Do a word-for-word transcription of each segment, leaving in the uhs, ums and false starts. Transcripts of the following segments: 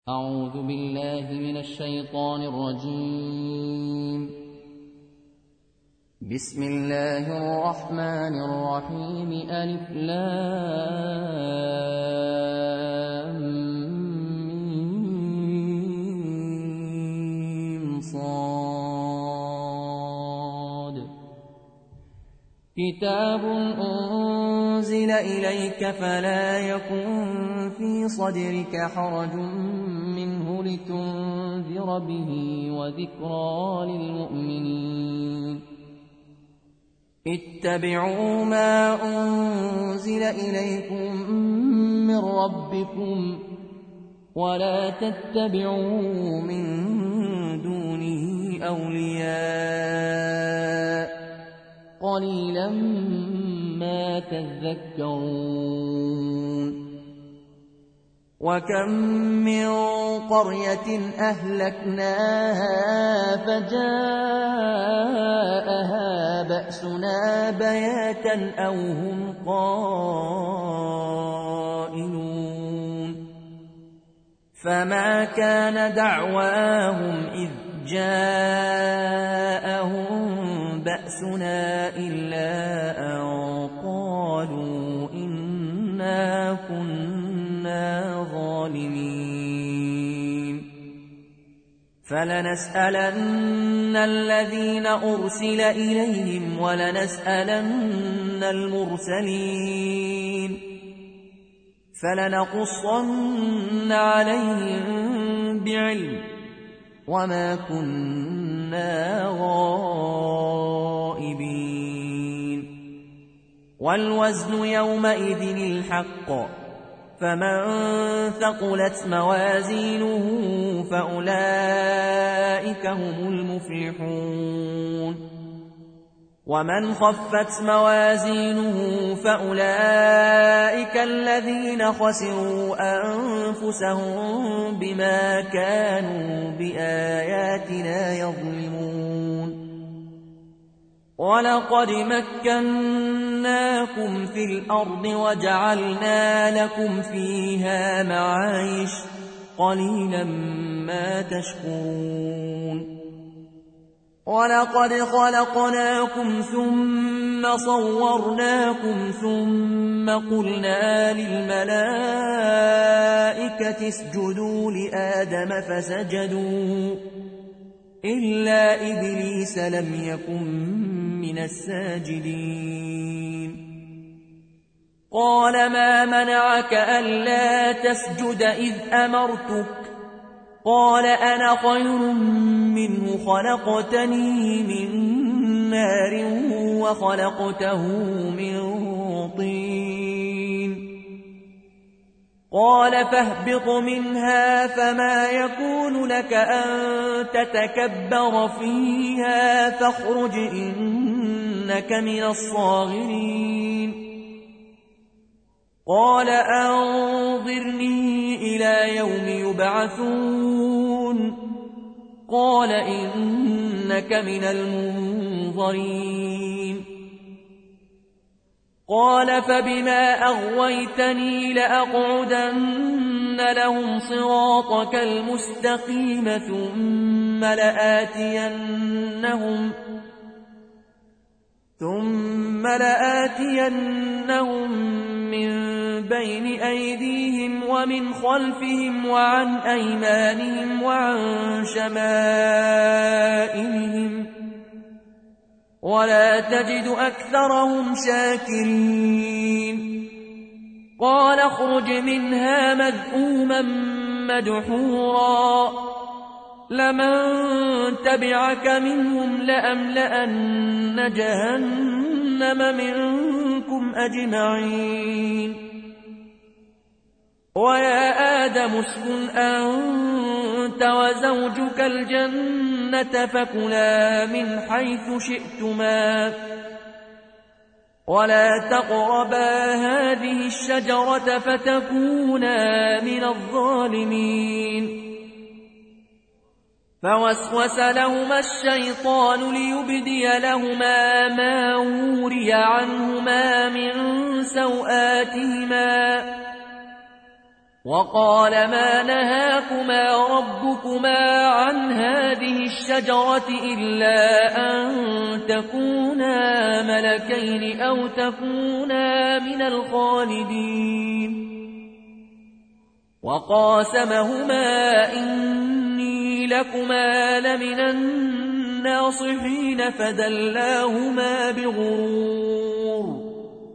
أعوذ بالله من الشيطان الرجيم. بسم الله الرحمن الرحيم. ألف لام ميم صاد. كتاب أنزل إليك فلا يكن في صدرك حرج منه لتنذر به وذكرى للمؤمنين. اتبعوا ما أنزل إليكم من ربكم ولا تتبعوا من دونه أولياء قليلا ما تذكرون. وكم من قرية أهلكناها فجاءها بأسنا بياتا أو هم قائلون. فما كان دعواهم إذ جاءهم بأسنا إلا أن قالوا إنا كنا ظالمين. فلنسألن الذين أرسل إليهم ولنسألن المرسلين فلنقصن عليهم بعلم وما كنا غائبين. والوزن يومئذ الحق فمن ثقلت موازينه فأولئك هم المفلحون. ومن خفت موازينه فأولئك الذين خسروا أنفسهم بما كانوا بآياتنا يظلمون. ولقد مكناكم في الأرض وجعلنا لكم فيها معايش قليلا ما تشكرون. ولقد خلقناكم ثم صورناكم ثم قلنا للملائكة اسجدوا لآدم فسجدوا إلا إبليس لم يكن من الساجدين. قال ما منعك ألا تسجد إذ أمرتك؟ قال أنا خير منه خلقتني من نار وخلقته من طين. قال فاهبط منها فما يكون لك أن تتكبر فيها فاخرج إنك من الصاغرين. قال أنظرني إلى يوم يبعثون. قال إنك من المنظرين. قال فبما أغويتني لأقعدن لهم صراطك المستقيم ثم لآتينهم ثم لآتينهم من بين أيديهم ومن خلفهم وعن أيمانهم وعن شمائلهم ولا تجد أكثرهم شاكرين. قال اخرج منها مذءوما مدحورا لمن تبعك منهم لأملأن جهنم منكم أجمعين. ويا آدم اسكن أنت وزوجك الجنة فكلا من حيث شئتما ولا تقربا هذه الشجرة فتكونا من الظالمين. فوسوس لهما الشيطان ليبدي لهما ما وري عنهما من سوآتهما وقال ما نهاكما ربكما عن هذه الشجرة إلا أن تكونا ملكين أو تكونا من الخالدين وقاسمهما إني لكما لمن الناصحين فدلاهما بغرور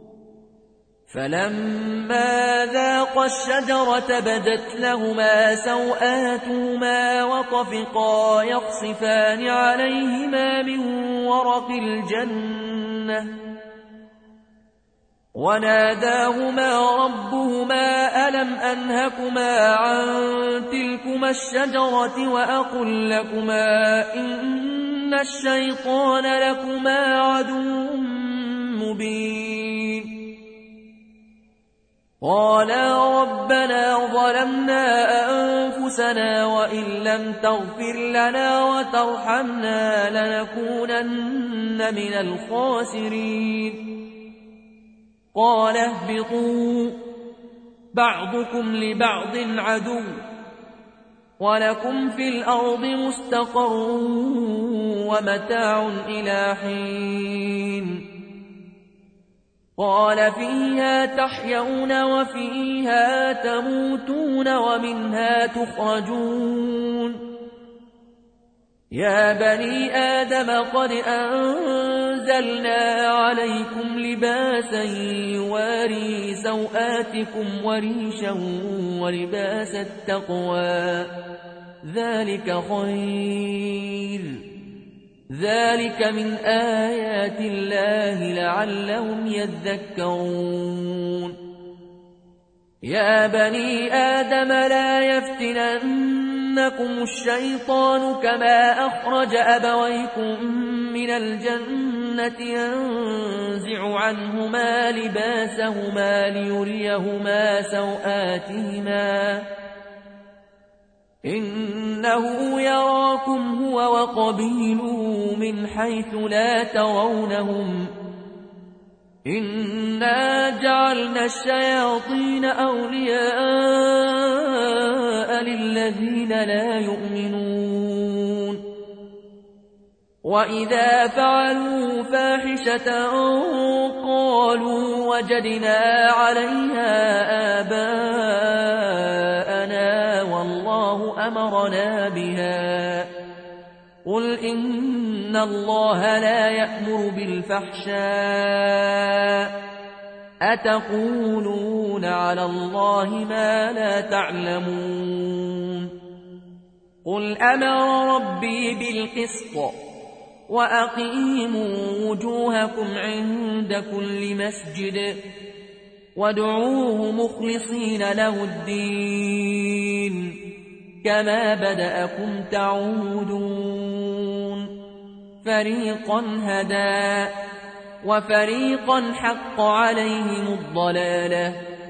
فلما ذاقا الشجرة بدت لهما سوآتهما وطفقا يخصفان عليهما من ورق الجنة وناداهما ربهما ألم أنهكما عن تلكما الشجرة وأقل لكما إن الشيطان لكما عدو مبين قالا ربنا ظلمنا أنفسنا وإن لم تغفر لنا وترحمنا لنكونن من الخاسرين قال اهبطوا بعضكم لبعض عدو ولكم في الأرض مستقر ومتاع إلى حين قال فيها تحيون وفيها تموتون ومنها تخرجون يا بني آدم قد أنزلنا عليكم لباسا يواري سوآتكم وريشا ولباس التقوى ذلك خير ذلك من آيات الله لعلهم يذكرون يا بني آدم لا يفتننكم الشيطان كما أخرج أبويكم من الجنة ينزع عنهما لباسهما ليريهما سوآتهما إنه يراكم هو وقبيله من حيث لا ترونهم إنا جعلنا الشياطين أولياء للذين لا يؤمنون وإذا فعلوا فاحشة قالوا وجدنا عليها آباءنا والله أمرنا بها قل إن الله لا يأمر بالفحشاء أتقولون على الله ما لا تعلمون قل أمر ربي بالقسط وأقيموا وجوهكم عند كل مسجد وادعوه مخلصين له الدين كما بدأكم تعودون فريقا هدى وفريقا حق عليهم الضلالة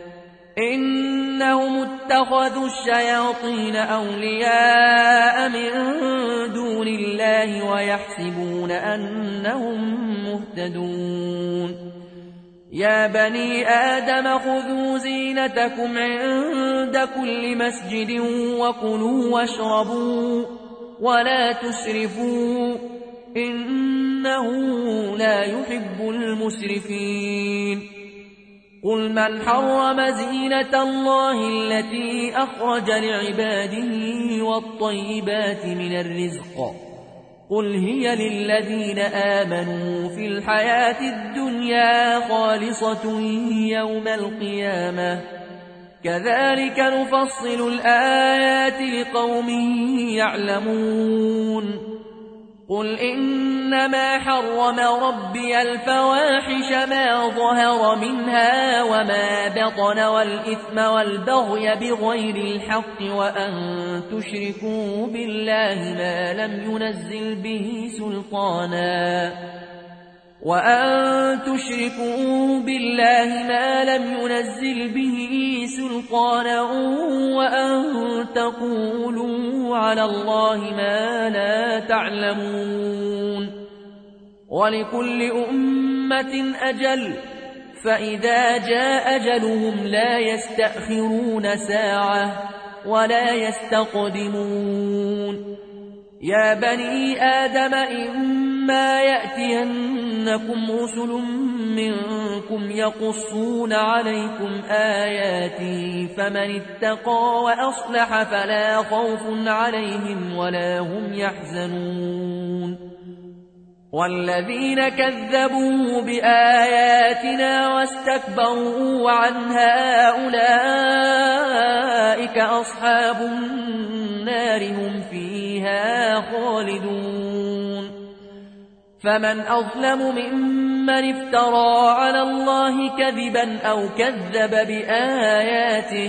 إنهم اتخذوا الشياطين أولياء من دون الله ويحسبون أنهم مهتدون يا بني آدم خذوا زينتكم عند كل مسجد وكلوا واشربوا ولا تسرفوا إنه لا يحب المسرفين قل من حرم زينة الله التي أخرج لعباده والطيبات من الرزق قل هي للذين آمنوا في الحياة الدنيا خالصة يوم القيامة كذلك نفصل الآيات لقوم يعلمون قل إنما حرم ربي الفواحش ما ظهر منها وما بطن والإثم والبغي بغير الحق وأن تشركوا بالله ما لم ينزل به سلطانا وأن تشركوا بالله ما لم ينزل به سلطانا وأن تقولوا على الله ما لا تعلمون ولكل أمة أجل فإذا جاء أجلهم لا يستأخرون ساعة ولا يستقدمون يا بني آدم إما يأتينكم رسل منكم يقصون عليكم آياتي فمن اتقى وأصلح فلا خوف عليهم ولا هم يحزنون والذين كذبوا بآياتنا واستكبروا عنها أولئك أصحاب النار هم فيها خالدون فمن أظلم ممن افترى على الله كذبا أو كذب بآياته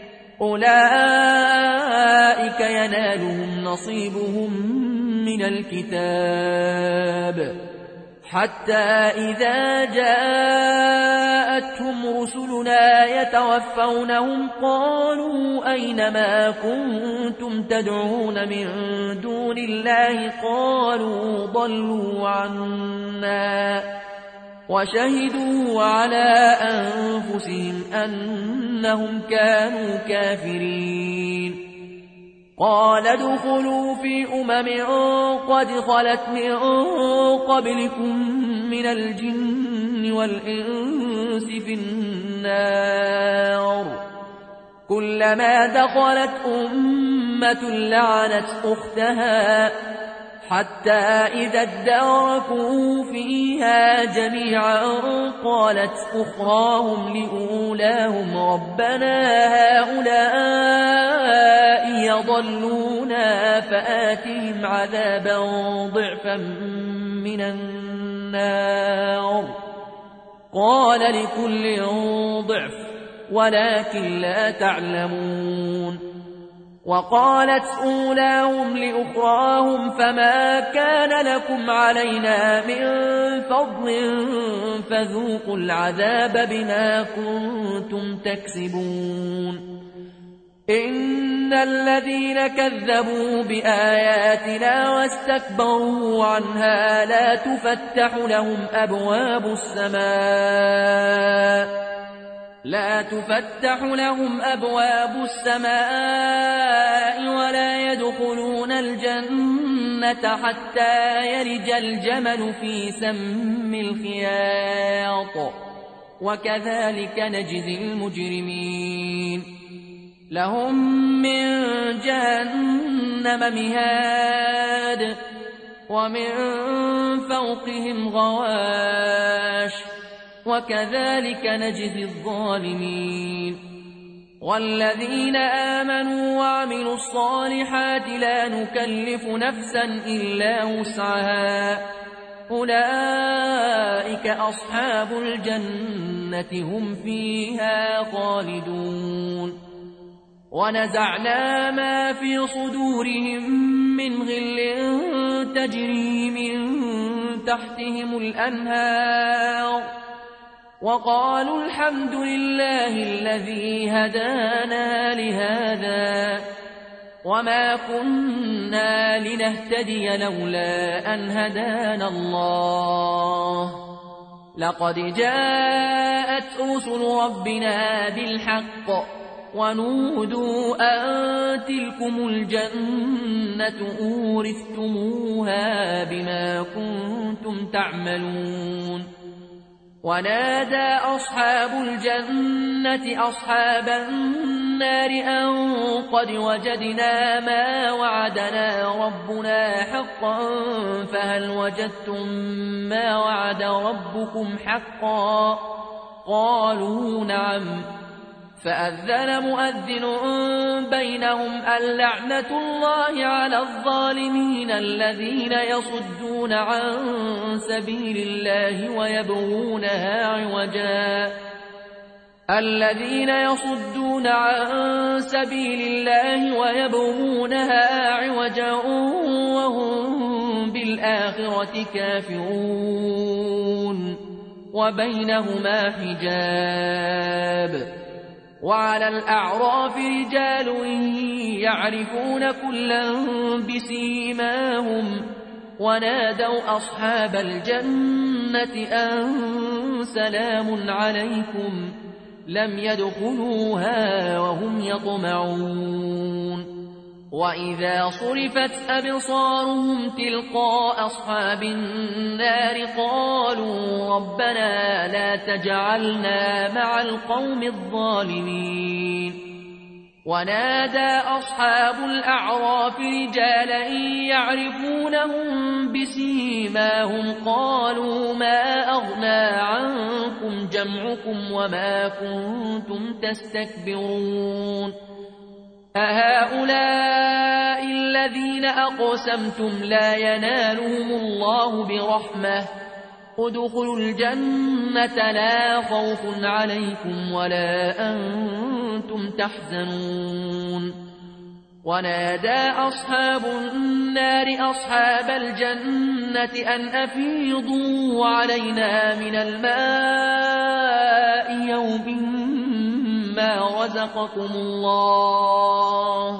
أولئك ينالهم نصيبهم من الكتاب حتى إذا جاءتهم رسلنا يتوفونهم قالوا أين ما كنتم تدعون من دون الله قالوا ضلوا عنا وشهدوا على أنفسهم أنهم كانوا كافرين قال ادخلوا في أمم قد خلت من قبلكم من الجن والإنس في النار كلما دخلت أمة لعنت أختها حتى إذا اداركوا فيها جميعا قالت أخراهم لأولاهم ربنا هؤلاء يضلونا فآتهم عذابا ضعفا من النار قال لكل ضعف ولكن لا تعلمون وقالت أولاهم لأخراهم فما كان لكم علينا من فضل فذوقوا العذاب بما كنتم تكسبون إن الذين كذبوا بآياتنا واستكبروا عنها لا تفتح لهم أبواب السماء لا تفتح لهم أبواب السماء ولا يدخلون الجنة حتى يلج الجمل في سم الخياط وكذلك نجزي المجرمين لهم من جهنم مهاد ومن فوقهم غواش وكذلك نجزي الظالمين والذين آمنوا وعملوا الصالحات لا نكلف نفسا إلا وسعها أولئك أصحاب الجنة هم فيها خالدون ونزعنا ما في صدورهم من غل تجري من تحتهم الأنهار وقالوا الحمد لله الذي هدانا لهذا وما كنا لنهتدي لولا أن هدانا الله لقد جاءت رسل ربنا بالحق ونودوا أن تلكم الجنة أورثتموها بما كنتم تعملون ونادى أصحاب الجنة أصحاب النار أن قد وجدنا ما وعدنا ربنا حقا فهل وجدتم ما وعد ربكم حقا قالوا نعم فأذن مؤذن بينهم اللعنة الله على الظالمين الذين يصدون عن سبيل الله ويبغونها عوجا الذين يصدون عن سبيل الله ويبغونها عوجا وهم بالآخرة كافرون وبينهما حجاب وعلى الأعراف رجال يعرفون كلا بسيماهم ونادوا أصحاب الجنة أن سلام عليكم لم يدخلوها وهم يطمعون وإذا صرفت أبصارهم تلقاء أصحاب النار قالوا ربنا لا تجعلنا مع القوم الظالمين ونادى أصحاب الأعراف رجالا يعرفونهم بسيماهم قالوا ما أغنى عنكم جمعكم وما كنتم تستكبرون أهؤلاء الذين أقسمتم لا ينالهم الله برحمة ادخلوا الجنة لا خوف عليكم ولا أنتم تحزنون ونادى أصحاب النار أصحاب الجنة أن أفيضوا علينا من الماء يوم ما رزقكم الله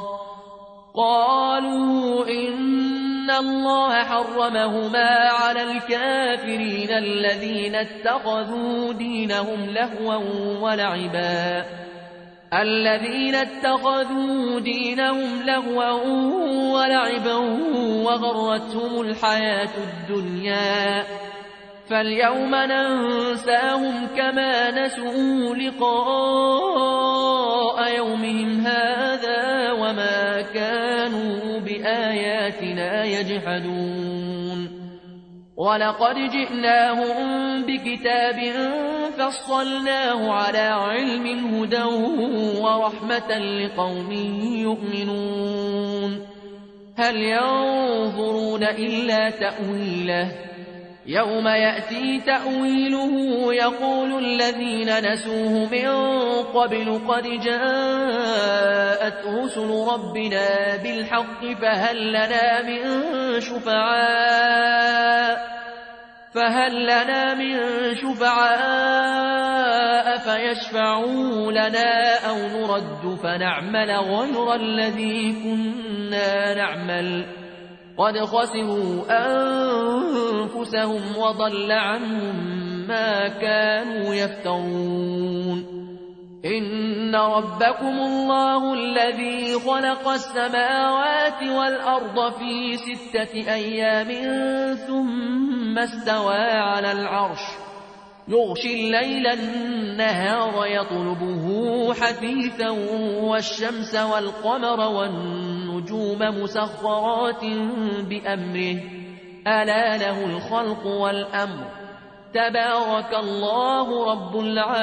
قالوا إن الله حرمهما على الكافرين الذين اتخذوا دينهم لهوا ولعبا الذين اتخذوا دينهم لهوا ولعبا وغرتهم الحياة الدنيا فاليوم ننساهم كما نسوا لقاء يومهم هذا وما كانوا بآياتنا يجحدون ولقد جئناهم بكتاب فصلناه على علم هدى ورحمة لقوم يؤمنون هل ينظرون إلا تأويله يوم يأتي تأويله يقول الذين نسوه من قبل قد جاءت رسل ربنا بالحق فهل لنا من شفعاء فهل لنا من شفعاء فيشفعوا لنا أو نرد فنعمل غير الذي كنا نعمل قد خسروا أنفسهم وضل عنهم ما كانوا يفترون إن ربكم الله الذي خلق السماوات والأرض في ستة أيام ثم استوى على العرش يغشي الليل النهار يطلبه حثيثا والشمس والقمر والنجوم مسخرات بأمره ألا له الخلق والأمر تبارك الله رب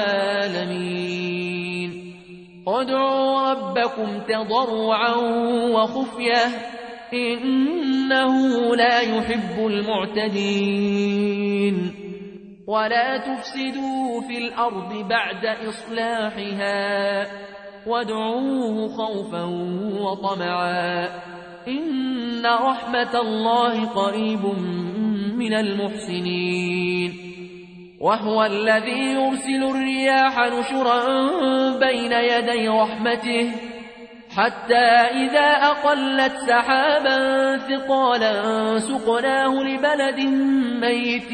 العالمين ادعوا ربكم تضرعا وخفية إنه لا يحب المعتدين ولا تفسدوا في الأرض بعد إصلاحها وادعوه خوفا وطمعا إن رحمة الله قريب من المحسنين وهو الذي يرسل الرياح نشرا بين يدي رحمته حتى إذا أقلت سحابا ثقالا سقناه لبلد ميت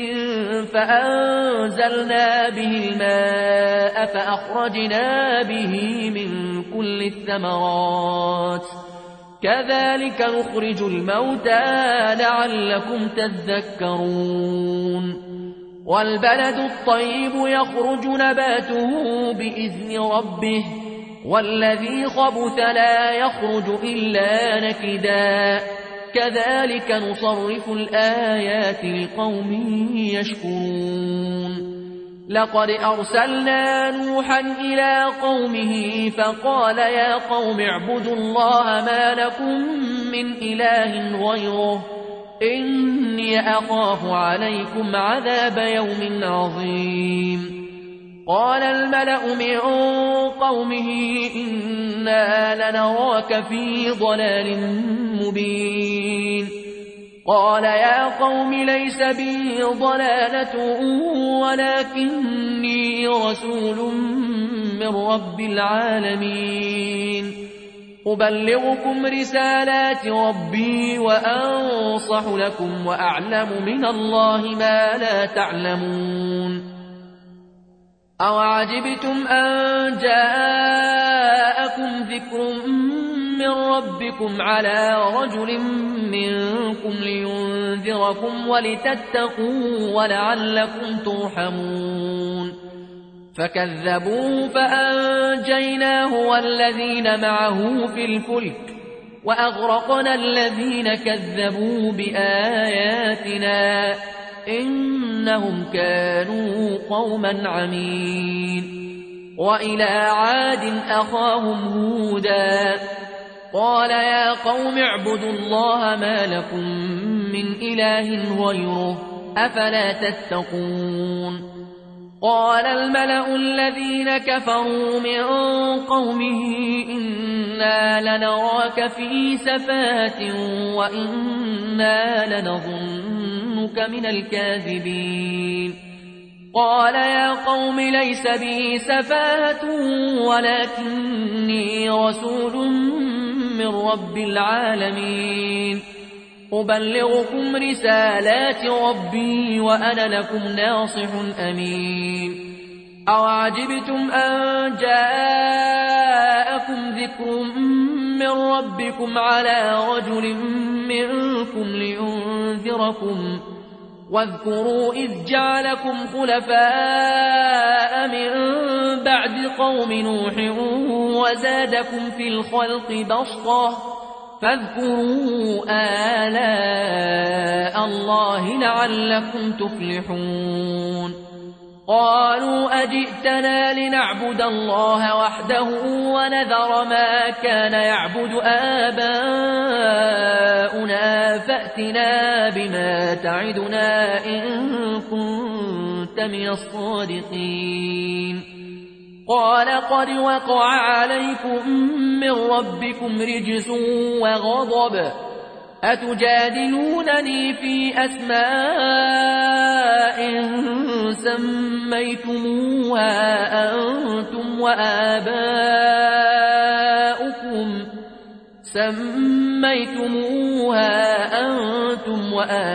فأنزلنا به الماء فأخرجنا به من كل الثمرات كذلك نخرج الموتى لعلكم تذكرون والبلد الطيب يخرج نباته بإذن ربه والذي خبث لا يخرج إلا نكدا كذلك نصرف الآيات لقوم يشكرون لقد أرسلنا نوحا إلى قومه فقال يا قوم اعبدوا الله ما لكم من إله غيره إني أخاف عليكم عذاب يوم عظيم قال الملأ من قومه إنا لنراك في ضلال مبين قال يا قوم ليس بي ضلالة ولكني رسول من رب العالمين أبلغكم رسالات ربي وأنصح لكم وأعلم من الله ما لا تعلمون. أوعجبتم أن جاءكم ذكر من ربكم على رجل منكم لينذركم ولتتقوا ولعلكم ترحمون. فكذبوه فأنجيناه والذين معه في الفلك وأغرقنا الذين كذبوا بآياتنا إنهم كانوا قوما عمين. وإلى عاد أخاهم هودا قال يا قوم اعبدوا الله ما لكم من إله غيره أفلا تتقون. قال الملأ الذين كفروا من قومه إنا لنراك في سفاهة وإنا لنظنك من الكاذبين. قال يا قوم ليس بي سفاهة ولكني رسول من رب العالمين أبلغكم رسالات ربي وأنا لكم ناصح أمين. أوعجبتم أن جاءكم ذكر من ربكم على رجل منكم لينذركم واذكروا إذ جعلكم خلفاء من بعد قوم نوح وزادكم في الخلق بسطة فاذكروا آلاء الله لعلكم تفلحون. قالوا أجئتنا لنعبد الله وحده ونذر ما كان يعبد آباؤنا فأتنا بما تعدنا إن كنت من الصادقين. قال قد وقع عليكم من ربكم رجس وغضب أتجادلونني في أسماء سميتموها أنتم وآباؤكم سميتموها أنتم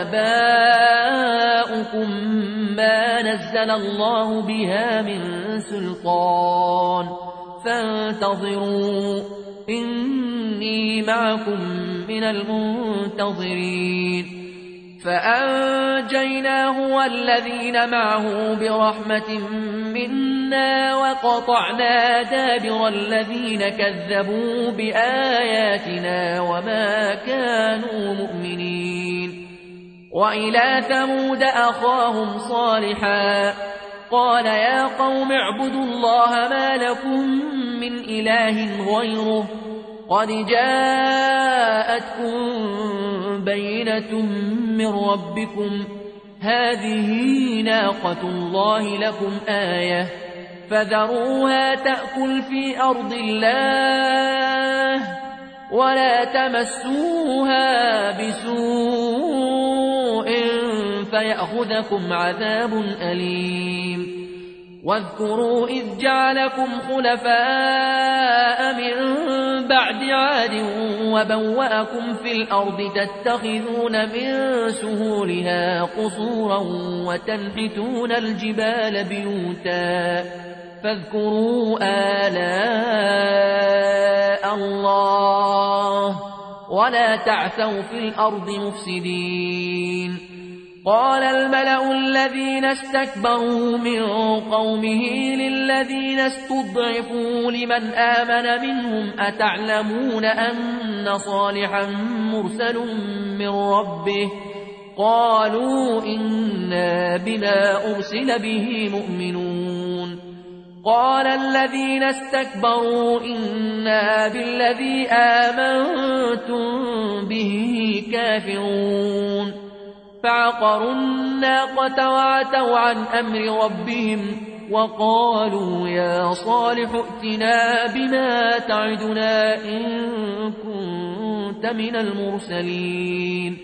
وآباؤكم ما نزل الله بها من سلطان فانتظروا إني معكم من المنتظرين. فأنجيناه والذين معه برحمة منا وقطعنا دابر الذين كذبوا بآياتنا وما كانوا مؤمنين. وإلى ثمود أخاهم صالحا قال يا قوم اعبدوا الله ما لكم من إله غيره قد جاءتكم بينة من ربكم هذه ناقة الله لكم آية فذروها تأكل في أرض الله ولا تمسوها بسوء فيأخذكم عذاب أليم. واذكروا إذ جعلكم خلفاء من بعد عاد وبوأكم في الأرض تتخذون من سهولها قصورا وتنحتون الجبال بيوتا فاذكروا آلاء الله ولا تعثوا في الأرض مفسدين. قال الملأ الذين استكبروا من قومه للذين استضعفوا لمن آمن منهم أتعلمون أن صالحا مرسل من ربه قالوا إنا بما أرسل به مؤمنون. قال الذين استكبروا إنا بالذي آمنتم به كافرون. فعقروا الناقة وعتوا عن أمر ربهم وقالوا يا صالح ائتنا بما تعدنا إن كنت من المرسلين.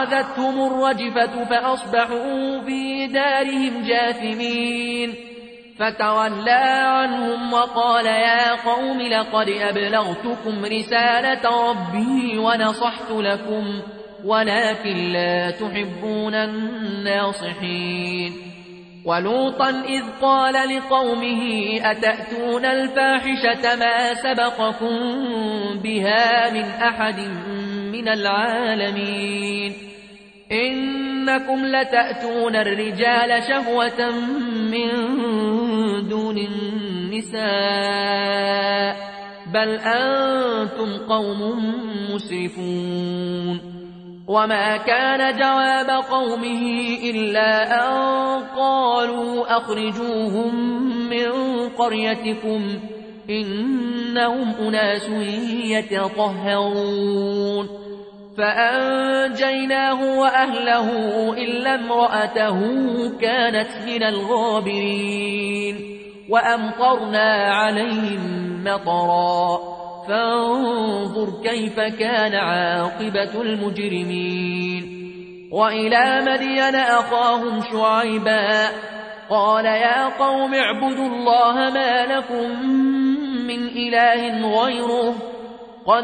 فأخذتهم الرجفة فأصبحوا في دارهم جاثمين. فتولى عنهم وقال يا قوم لقد أبلغتكم رسالة ربي ونصحت لكم ولكن لا تحبون الناصحين. ولوطا إذ قال لقومه أتأتون الفاحشة ما سبقكم بها من أحد من العالمين إنكم لتأتون الرجال شهوة من دون النساء بل أنتم قوم مسرفون. وما كان جواب قومه إلا أن قالوا أخرجوهم من قريتكم إنهم أناس يتطهرون. فأنجيناه وأهله إلا امرأته كانت من الغابرين وأمطرنا عليهم مطرا فانظر كيف كان عاقبة المجرمين. وإلى مدين أخاهم شعيبا قال يا قوم اعبدوا الله ما لكم من إله غيره قد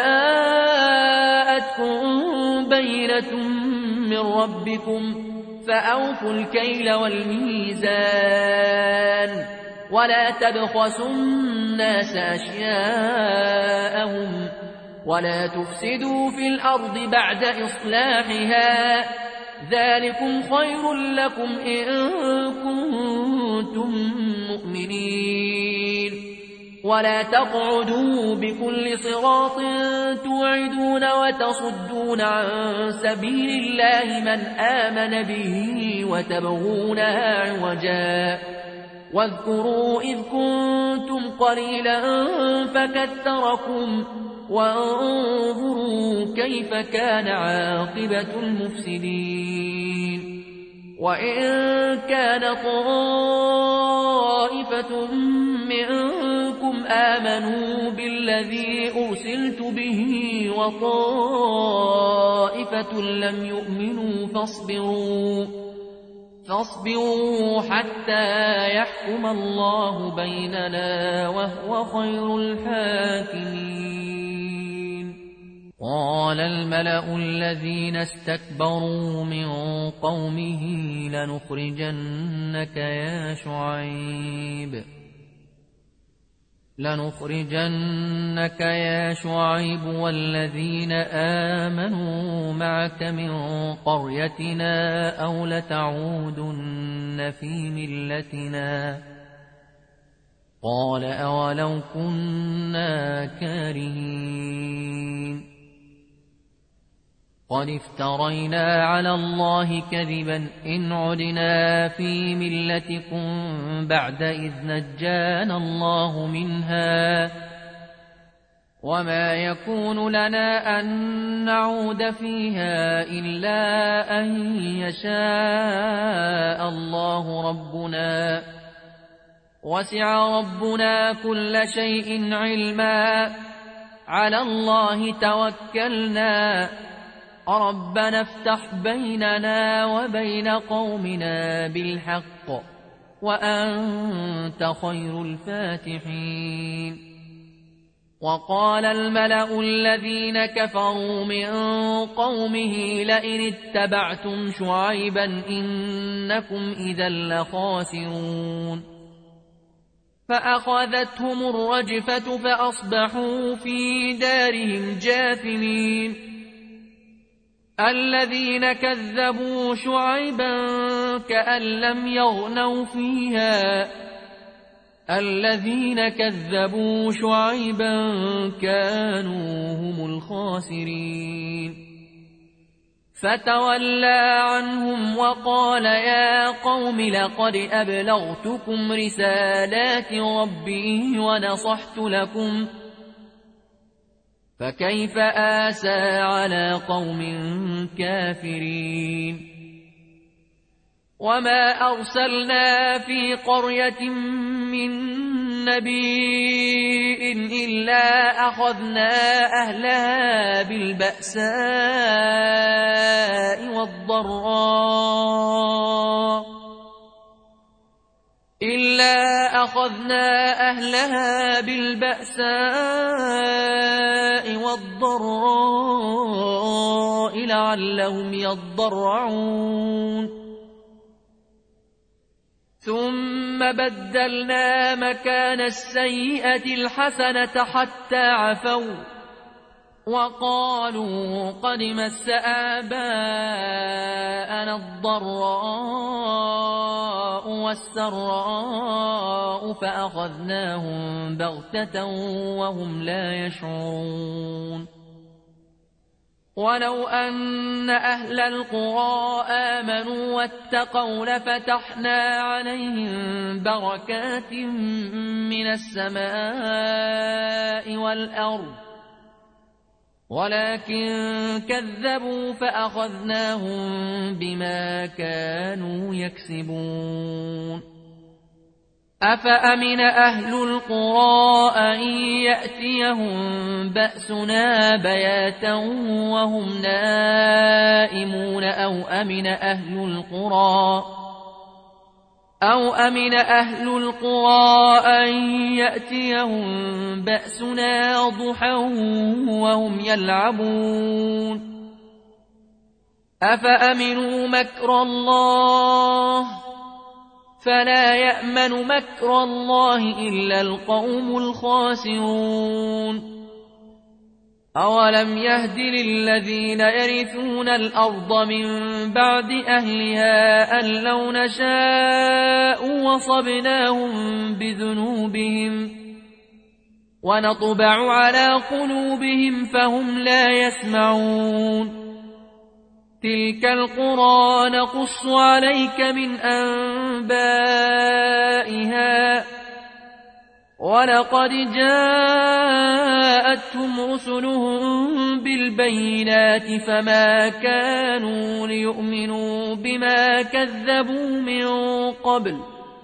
جاءتكم بينة من ربكم فأوفوا الكيل والميزان ولا تبخسوا الناس أشياءهم ولا تفسدوا في الأرض بعد إصلاحها ذلكم خير لكم إن كنتم مؤمنين. ولا تقعدوا بكل صراط توعدون وتصدون عن سبيل الله من آمن به وتبغونها عوجا واذكروا إذ كنتم قليلا فكثركم وانظروا كيف كان عاقبة المفسدين. وإن كان طائفة منكم آمنوا بالذي أرسلت به وطائفة لم يؤمنوا فاصبروا فاصبروا حتى يحكم الله بيننا وهو خير الحاكمين. قال الملأ الذين استكبروا من قومه لنخرجنك يا شعيب لنخرجنك يا شعيب والذين آمنوا معك من قريتنا أو لتعودن في ملتنا قال أولو كنا كارهين. قد افترينا على الله كذبا إن عدنا في ملتكم بعد إذ نجانا الله منها وما يكون لنا أن نعود فيها إلا أن يشاء الله ربنا وسع ربنا كل شيء علما على الله توكلنا ربنا افتح بيننا وبين قومنا بالحق وأنت خير الفاتحين. وقال الملأ الذين كفروا من قومه لئن اتبعتم شعيبا إنكم إذا لخاسرون. فأخذتهم الرجفة فأصبحوا في دارهم جاثمين. الذين كذبوا شعيبا كأن لم يغنوا فيها الذين كذبوا شعيبا كانوا هم الخاسرين. فتولى عنهم وقال يا قوم لقد أبلغتكم رسالات ربي ونصحت لكم فكيف آسى على قوم كافرين. وما أرسلنا في قرية من نبي إلا أخذنا أهلها بالبأساء والضراء إلا أخذنا أهلها بالبأساء والضراء لعلهم يضرعون ثم بدلنا مكان السيئة الحسنة حتى عفوا وقالوا قد مس آباءنا الضراء والسراء فأخذناهم بغتة وهم لا يشعرون ولو أن أهل القرى آمنوا واتقوا لفتحنا عليهم بركات من السماء والأرض ولكن كذبوا فأخذناهم بما كانوا يكسبون أفأمن أهل القرى أن يأتيهم بأسنا بياتا وهم نائمون أو أمن أهل القرى أو أمن أهل القرى أن يأتيهم بأسنا ضحى وهم يلعبون أفأمنوا مكر الله فلا يأمن مكر الله إلا القوم الخاسرون أولم يهد للذين يرثون الأرض من بعد أهلها أن لو نشاء وصبناهم بذنوبهم ونطبع على قلوبهم فهم لا يسمعون تلك القرى نقص عليك من أنبائها ولقد جاءتهم رسلهم بالبينات فما كانوا ليؤمنوا بما كذبوا من قبل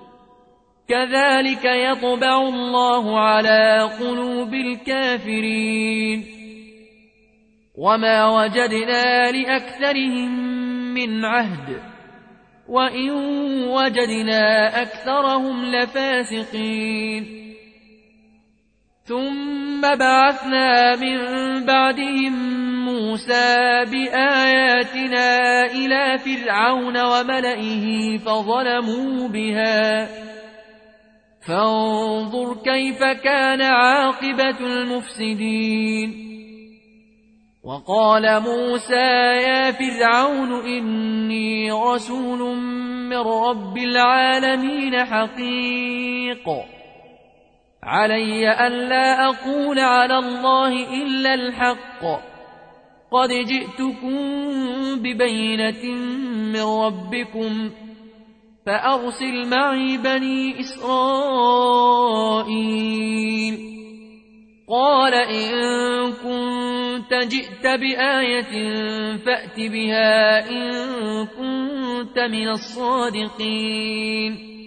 كذلك يطبع الله على قلوب الكافرين وما وجدنا لأكثرهم من عهد وإن وجدنا أكثرهم لفاسقين ثم بعثنا من بعدهم موسى بآياتنا إلى فرعون وملئه فظلموا بها فانظر كيف كان عاقبة المفسدين وقال موسى يا فرعون إني رسول من رب العالمين حقيق علي ألا أقول على الله إلا الحق قد جئتكم ببينة من ربكم فأرسل معي بني إسرائيل قال إن كنت جئت بآية فأت بها إن كنت من الصادقين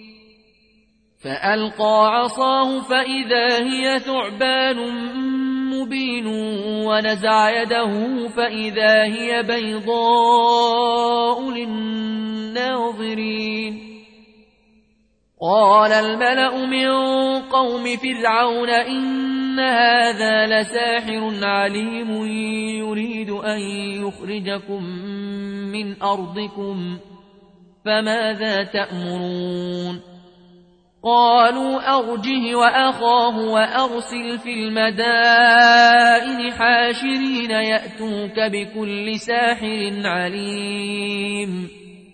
فألقى عصاه فإذا هي ثعبان مبين ونزع يده فإذا هي بيضاء للناظرين قال الملأ من قوم فرعون إن هذا لساحر عليم يريد أن يخرجكم من أرضكم فماذا تأمرون قالوا أرجه وأخاه وأرسل في المدائن حاشرين يأتوك بكل ساحر عليم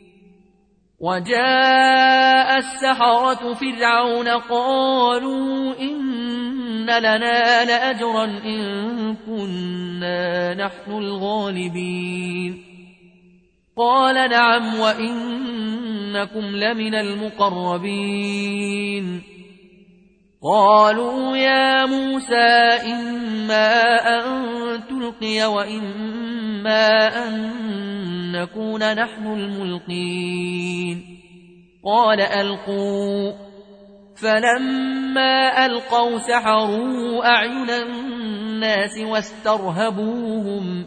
وجاء السحرة فرعون قالوا إن لنا لأجرا إن كنا نحن الغالبين قال نعم وإنكم لمن المقربين قالوا يا موسى إما أن تلقي وإما أن نكون نحن الملقين قال ألقوا فلما ألقوا سحروا أعين الناس واسترهبوهم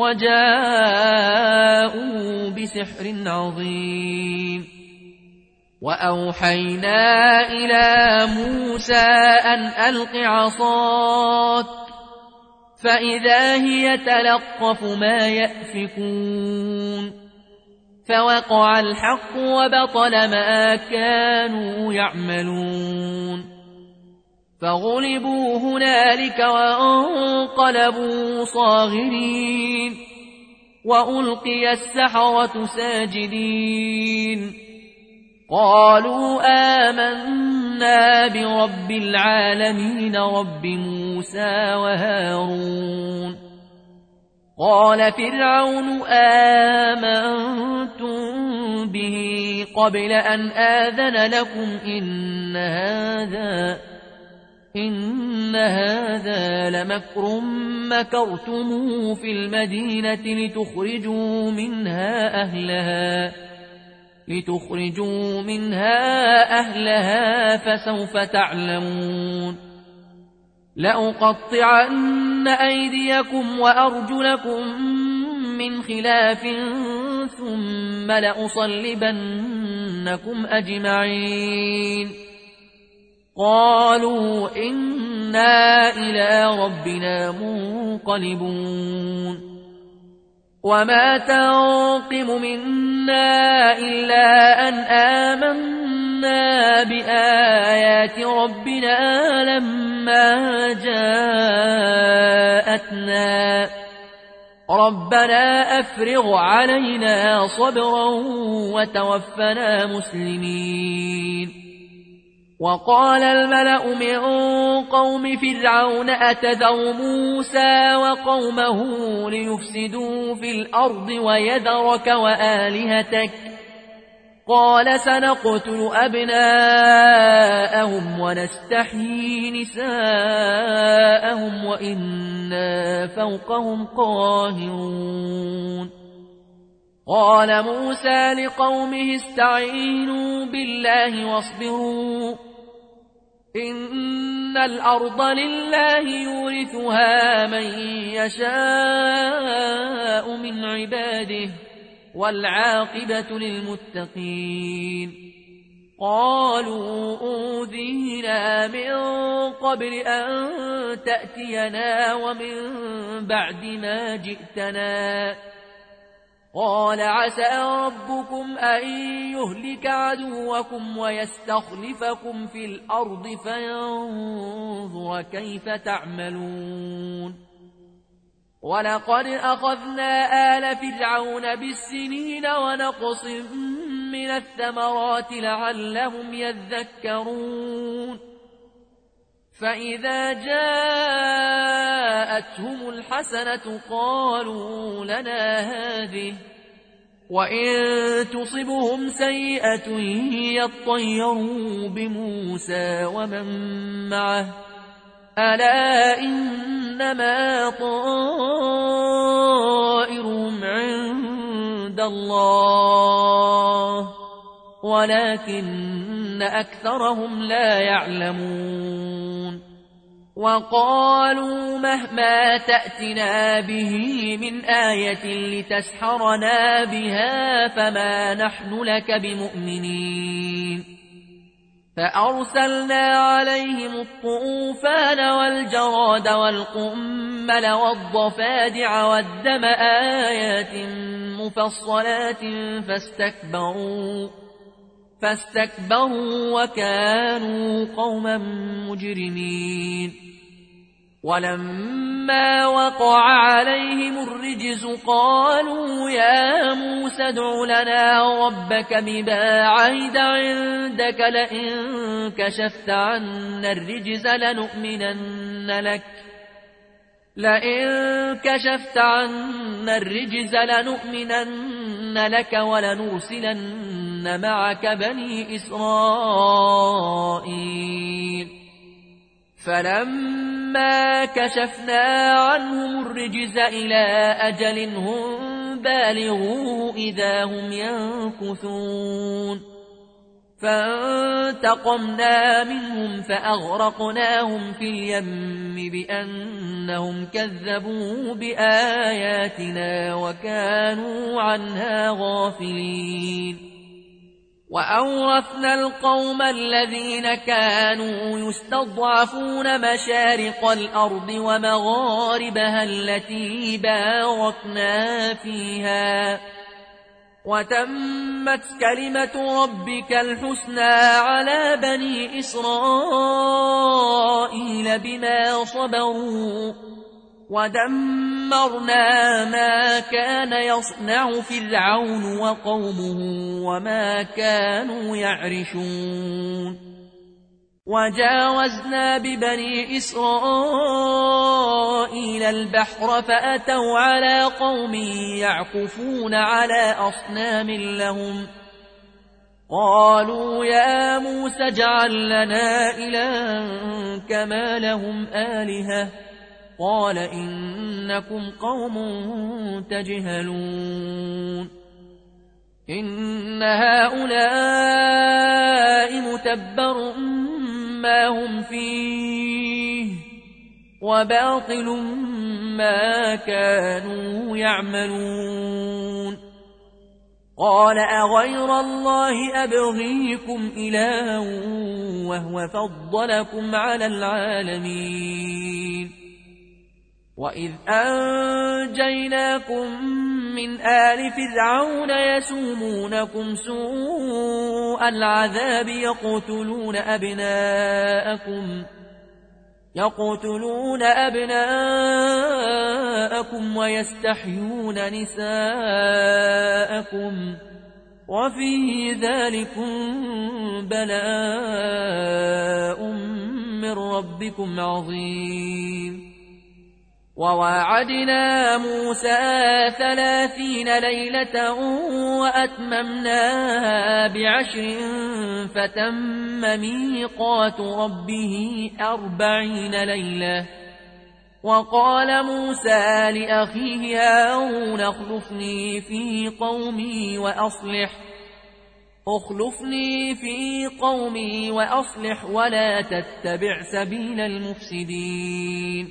وجاءوا بسحر عظيم وأوحينا إلى موسى أن ألق عصاك فإذا هي تلقف ما يأفكون فوقع الحق وبطل ما كانوا يعملون فغلبوا هنالك وانقلبوا صاغرين وألقي السحرة ساجدين قالوا آمنا برب العالمين رب موسى وهارون قال فرعون آمنتم به قبل أن آذن لكم إن هذا إن هذا لمكر مكرتموه في المدينة لتخرجوا منها أهلها لتخرجوا منها أهلها فسوف تعلمون لأقطعن أيديكم وأرجلكم من خلاف ثم لأصلبنكم أجمعين قالوا إنا إلى ربنا منقلبون وما تنقم منا إلا أن آمنا بآيات ربنا لما جاءتنا ربنا أفرغ علينا صبرا وتوفنا مسلمين وقال الملأ من قوم فرعون أتذر موسى وقومه ليفسدوا في الأرض ويذرك وآلهتك قال سنقتل أبناءهم ونستحيي نساءهم وإنا فوقهم قاهرون قال موسى لقومه استعينوا بالله واصبروا إن الأرض لله يورثها من يشاء من عباده والعاقبة للمتقين قالوا أوذينا من قبل أن تأتينا ومن بعد ما جئتنا قال عسى ربكم أن يهلك عدوكم ويستخلفكم في الأرض فينظر كيف تعملون ولقد أخذنا آل فرعون بالسنين ونقص من الثمرات لعلهم يذكرون فإذا جاءتهم الحسنة قالوا لنا هذه وإن تصبهم سيئة يطيروا بموسى ومن معه ألا إنما طائرهم عند الله ولكن أكثرهم لا يعلمون وقالوا مهما تأتنا به من آية لتسحرنا بها فما نحن لك بمؤمنين فأرسلنا عليهم الطوفان والجراد والقمل والضفادع والدم آيات مفصلات فاستكبروا فاستكبروا وكانوا قوما مجرمين ولما وقع عليهم الرجز قالوا يا موسى ادع لنا ربك بما عهد عندك لئن كشفت عنا الرجز لنؤمنن لك لئن كشفت عنا الرجز لنؤمنن لك ولنرسلن معك بني إسرائيل فلما كشفنا عنهم الرجز إلى أجل هم بالغوه إذا هم ينكثون فانتقمنا منهم فأغرقناهم في اليم بأنهم كذبوا بآياتنا وكانوا عنها غافلين وأورثنا القوم الذين كانوا يستضعفون مشارق الأرض ومغاربها التي باركنا فيها وتمت كلمة ربك الحسنى على بني إسرائيل بما صبروا ودمرنا ما كان يصنع فرعون وقومه وما كانوا يعرشون وجاوزنا ببني إسرائيل البحر فأتوا على قوم يعكفون على أصنام لهم قالوا يا موسى اجعل لنا إلها كما لهم آلهة قال إنكم قوم تجهلون إن هؤلاء متبر ما هم فيه وباطل ما كانوا يعملون قال أغير الله أبغيكم إلها وهو فضلكم على العالمين وإذ أنجيناكم من آل فرعون يسومونكم سوء العذاب يقتلون أبناءكم يقتلون أبناءكم ويستحيون نساءكم وفي ذلكم بلاء من ربكم عظيم وواعدنا موسى ثلاثين ليلة وأتممناها بعشر فتم ميقات ربه أربعين ليلة وقال موسى لأخيه هارون اخلفني في قومي وأصلح اخلفني في قومي وأصلح ولا تتبع سبيل المفسدين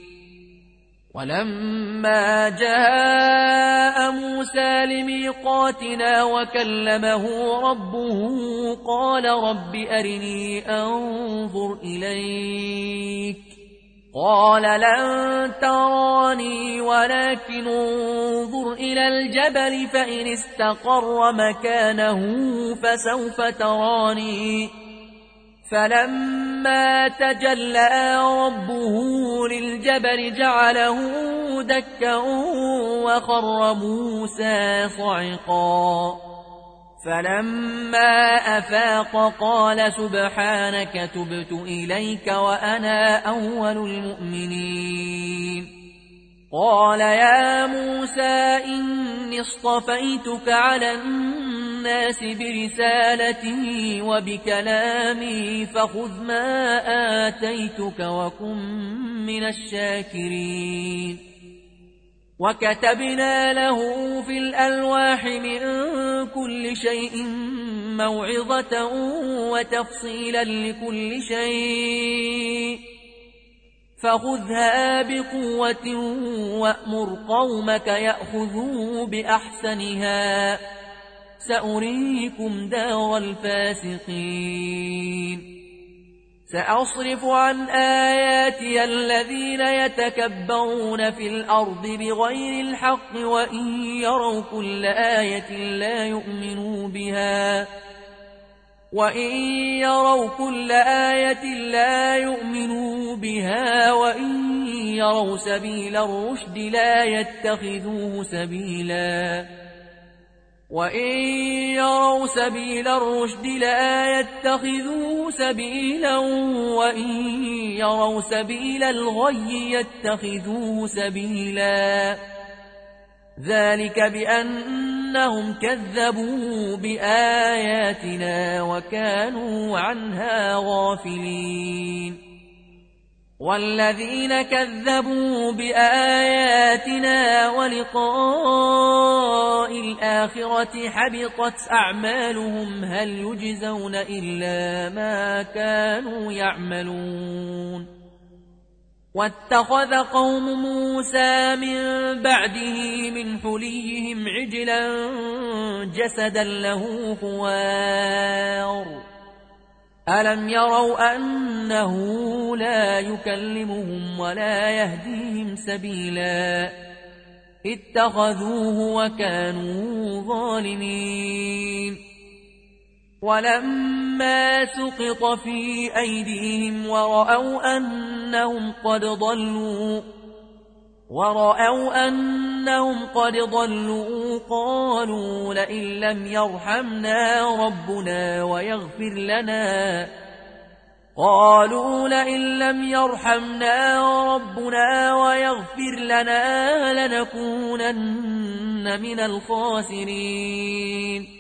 ولما جاء موسى لميقاتنا وكلمه ربه قال رب أرني أنظر إليك قال لن تراني ولكن انظر إلى الجبل فإن استقر مكانه فسوف تراني فلما تجلى ربه للجبل جعله دكا وخر موسى صعقا فلما أفاق قال سبحانك تبت إليك وأنا أول المؤمنين قال يا موسى إني اصطفيتك على الناس برسالتي وبكلامي فخذ ما آتيتك وكن من الشاكرين وكتبنا له في الألواح من كل شيء موعظة وتفصيلا لكل شيء فخذها بقوة وأمر قومك يأخذوا بأحسنها سأريكم دار الفاسقين سأصرف عن آياتي الذين يتكبرون في الأرض بغير الحق وإن يروا كل آية لا يؤمنوا بها وإن يروا كل آية لا يؤمنوا بها وإن يروا سبيل الرشد لا يتخذوه سبيلا وإن يروا سبيل الرشد لا يتخذوه سبيلا وإن يروا سبيل الغي يتخذوه سبيلا ذلك بأنهم كذبوا بآياتنا وكانوا عنها غافلين والذين كذبوا بآياتنا ولقاء الآخرة حبطت أعمالهم هل يجزون إلا ما كانوا يعملون واتخذ قوم موسى من بعده من حليهم عجلا جسدا له خوار ألم يروا أنه لا يكلمهم ولا يهديهم سبيلا اتخذوه وكانوا ظالمين ولما سقط في أيديهم ورأوا أنهم قد ضلوا ورأوا أنهم قد ضلوا قالوا لئن لم يرحمنا ربنا ويغفر لنا قالوا لئن لم يرحمنا ربنا ويغفر لنا لنكونن من الخاسرين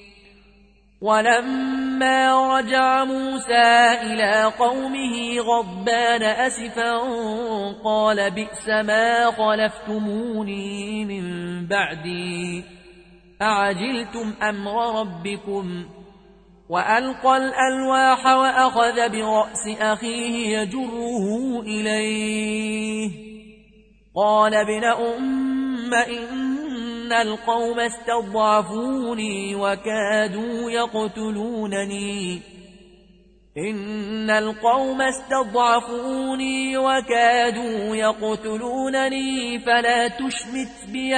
ولما رجع موسى إلى قومه غضبان أسفا قال بئس ما خلفتموني من بعدي أعجلتم أمر ربكم وألقى الألواح وأخذ برأس أخيه يجره إليه قال ابن أم إن القوم استضعفوني وكادوا يقتلونني إن القوم استضعفوني وكادوا يقتلونني فلا تشمت بي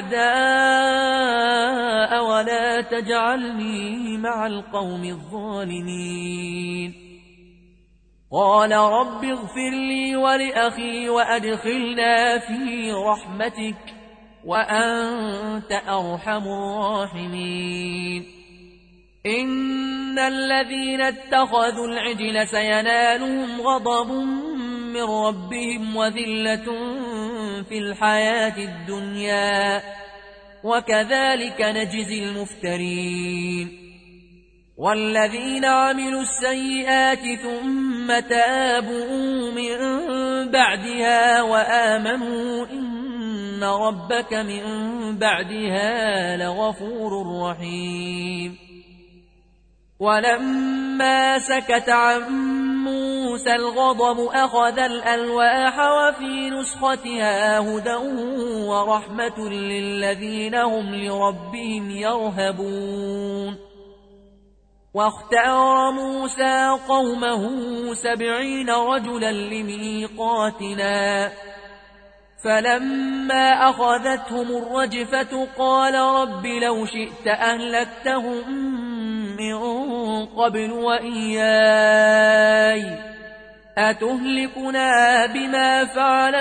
الأعداء ولا تجعلني مع القوم الظالمين قال رب اغفر لي ولأخي وأدخلنا في رحمتك وأنت أرحم الراحمين إن الذين اتخذوا العجل سينالهم غضب من ربهم وذلة في الحياة الدنيا وكذلك نجزي المفترين والذين عملوا السيئات ثم تابوا من بعدها وآمنوا إن ربك من بعدها لغفور رحيم ولما سكت عن موسى الغضب أخذ الألواح وفي نسختها هدى ورحمة للذين هم لربهم يرهبون واختار موسى قومه سبعين رجلا لميقاتنا فلما أخذتهم الرجفة قال رب لو شئت أهلكتهم من قبل وإياي أتهلكنا بما فعل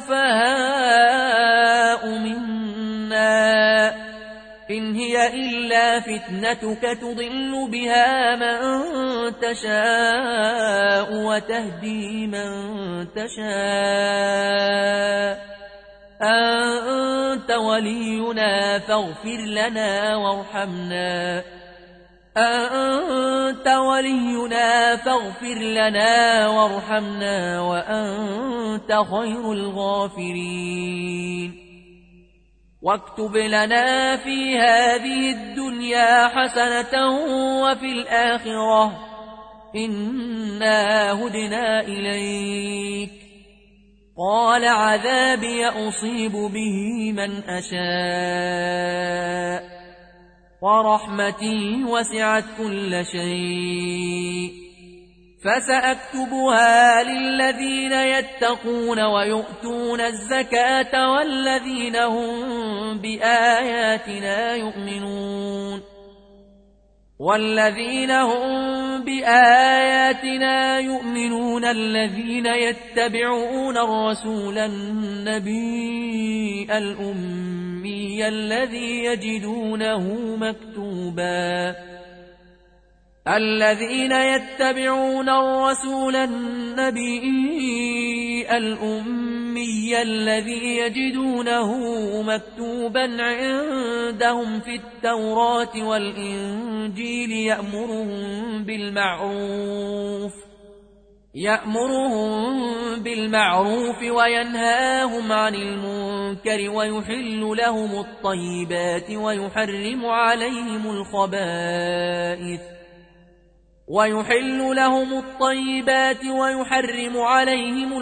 السفهاء منا إن هي إلا فتنتك تضل بها من تشاء وتهدي من تشاء أنت ولينا فاغفر لنا وارحمنا أنت ولينا فاغفر لنا وارحمنا وأنت خير الغافرين واكتب لنا في هذه الدنيا حسنة وفي الآخرة إنا هدنا إليك قال عذابي أصيب به من أشاء ورحمتي وسعت كل شيء فسأكتبها للذين يتقون ويؤتون الزكاة والذين هم بآياتنا يؤمنون والذين هم بآياتنا يؤمنون الذين يتبعون الرسول النبي الأمي الذي يجدونه مكتوبا الذين يتبعون الرسول النبي الأمي الذي يجدونه مكتوبا عندهم في التوراة والإنجيل يأمرهم بالمعروف يأمرهم بالمعروف وينهاهم عن المنكر ويحل لهم الطيبات ويحرم عليهم الخبائث ويحل لهم الطيبات ويحرم عليهم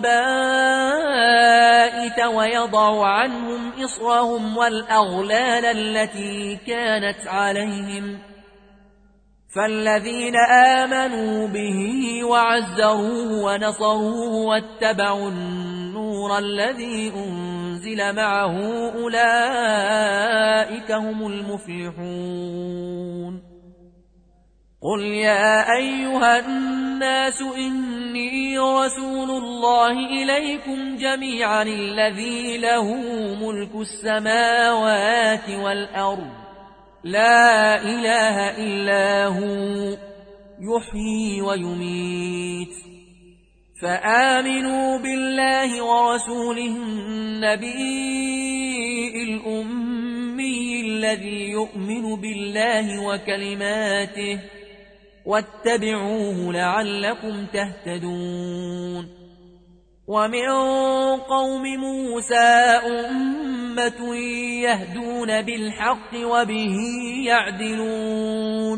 الخبائث ويضع عنهم إصرهم والأغلال التي كانت عليهم فالذين آمنوا به وعزروه ونصروه واتبعوا النور الذي أنزل معه أولئك هم المفلحون. قل يا أيها الناس إني رسول الله إليكم جميعا الذي له ملك السماوات والأرض لا إله إلا هو يحيي ويميت فآمنوا بالله ورسوله النبي الأمي الذي يؤمن بالله وكلماته واتبعوه لعلكم تهتدون. ومن قوم موسى أمة يهدون بالحق وبه يعدلون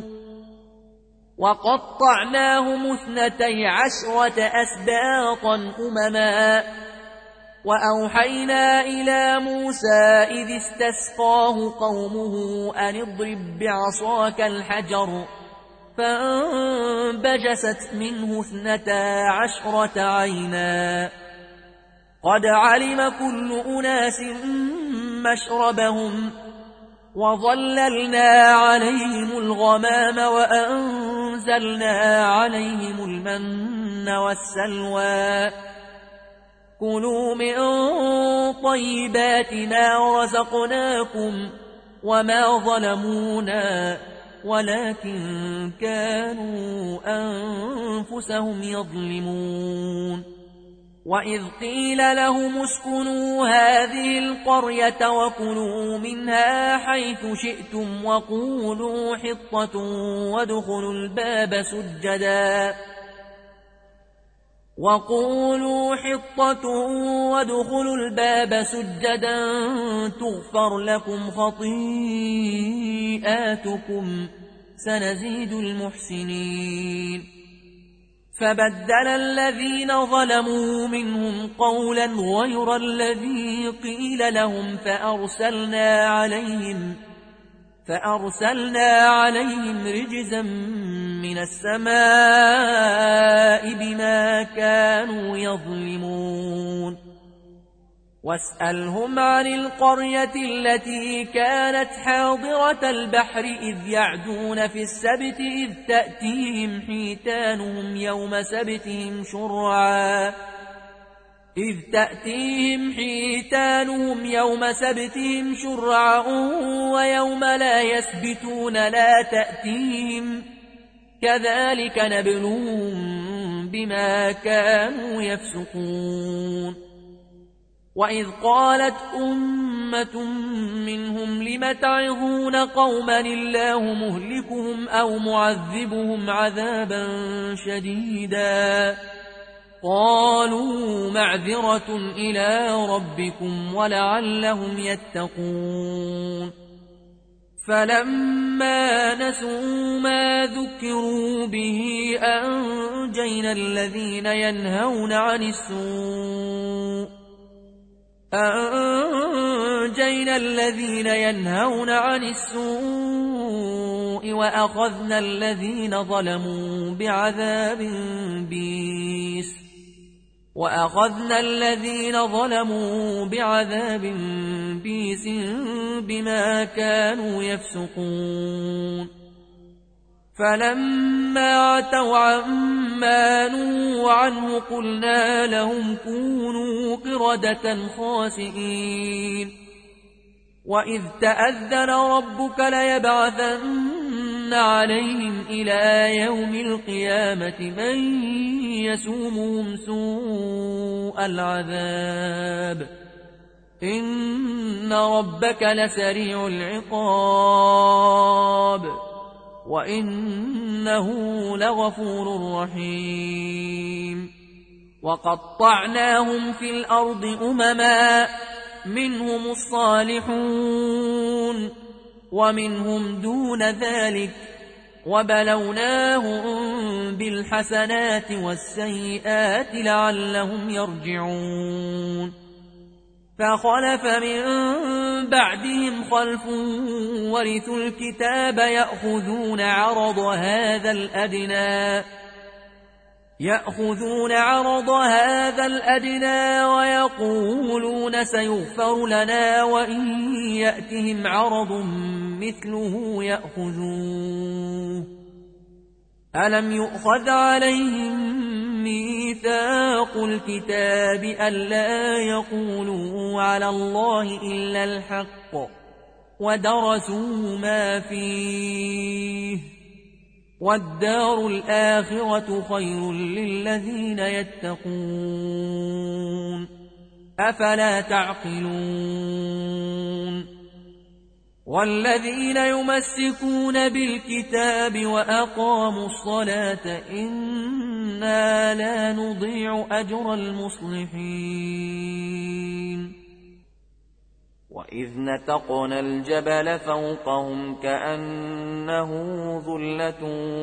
وقطعناهم اثنتي عشرة أسباطا أمما وأوحينا إلى موسى إذ استسقاه قومه أن اضرب بعصاك الحجر فانبجست منه اثنتا عشرة عينا قد علم كل أناس مشربهم وظللنا عليهم الغمام وأنزلنا عليهم المن والسلوى كلوا من طيبات ما رزقناكم وما ظلمونا ولكن كانوا أنفسهم يظلمون. وإذ قيل لهم اسكنوا هذه القرية وكلوا منها حيث شئتم وقولوا حطة وادخلوا الباب سجدا وقولوا حطة وادخلوا الباب سجدا تغفر لكم خطيئاتكم سنزيد المحسنين. فبدل الذين ظلموا منهم قولا غير الذي قيل لهم فأرسلنا عليهم فأرسلنا عليهم رجزا من السماء بما كانوا يظلمون. واسألهم عن القرية التي كانت حاضرة البحر إذ يعدون في السبت إذ تأتيهم حيتانهم يوم سبتهم شرعا إذ تأتيهم حيتانهم يوم سبتهم شرعا ويوم لا يسبتون لا تأتيهم كذلك نبلوهم بما كانوا يفسقون. وإذ قالت أمة منهم لم تعظون قوما الله مهلكهم أو معذبهم عذابا شديدا قالوا معذرة إلى ربكم ولعلهم يتقون. فلما نسوا ما ذكروا به أنجينا الذين ينهون عن السوء أنجينا الذين ينهون عن السوء وأخذنا الذين ظلموا بعذاب بئيس وأخذنا الذين ظلموا بعذاب بئيس بما كانوا يفسقون. فلما عتوا عما نهوا عنه قلنا لهم كونوا قردة خاسئين. وإذ تأذن ربك ليبعثن عليهم إلى يوم القيامة من يسومهم سوء العذاب إن ربك لسريع العقاب وإنه لغفور رحيم. وقطعناهم في الأرض أمما منهم الصالحون ومنهم دون ذلك وبلوناهم بالحسنات والسيئات لعلهم يرجعون فخلف من بعدهم خلف ورثوا الكتاب يأخذون عرض هذا الأدنى يأخذون عرض هذا الأدنى ويقولون سيغفر لنا وإن يأتهم عرض مثله يأخذوه ألم يؤخذ عليهم ميثاق الكتاب ألا يقولوا على الله إلا الحق ودرسوا ما فيه والدار الآخرة خير للذين يتقون أفلا تعقلون والذين يمسكون بالكتاب وأقاموا الصلاة إنا لا نضيع أجر المصلحين وإذ نتقنا الجبل فوقهم كأنه ظلة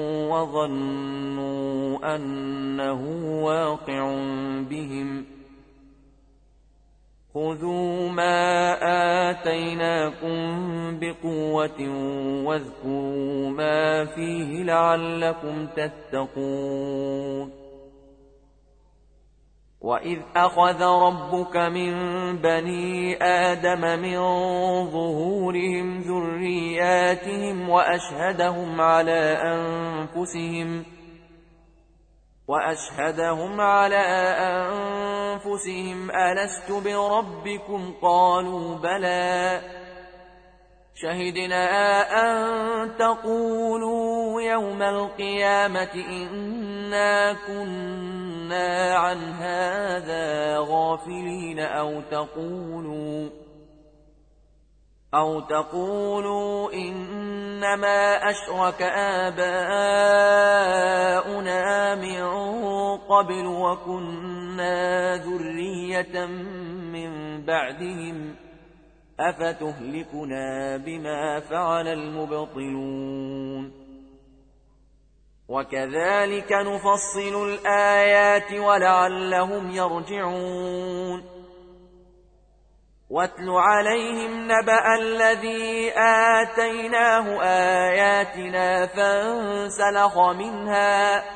وظنوا أنه واقع بهم خذوا ما آتيناكم بقوة واذكروا ما فيه لعلكم تتقون وإذ أخذ ربك من بني آدم من ظهورهم ذرياتهم وأشهدهم على أنفسهم وأشهدهم على أنفسهم ألست بربكم قالوا بلى شهدنا أن تقولوا يوم القيامة إنا كنا عن هذا غافلين أو تقولوا أو تقولوا إنما أشرك آباؤنا من قبل وكنا ذرية من بعدهم أفتهلكنا بما فعل المبطلون وكذلك نفصل الآيات ولعلهم يرجعون واتل عليهم نبأ الذي آتيناه آياتنا فانسلخ منها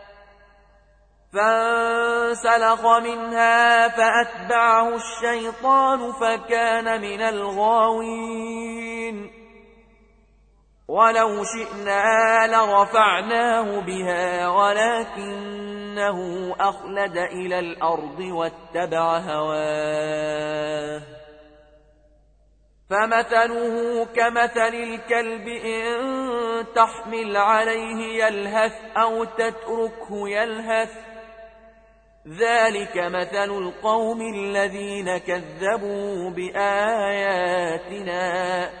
فانسلخ منها فأتبعه الشيطان فكان من الغاوين ولو شئنا لرفعناه بها ولكنه أخلد إلى الأرض واتبع هواه فمثله كمثل الكلب إن تحمل عليه يلهث أو تتركه يلهث ذلك مثل القوم الذين كذبوا بآياتنا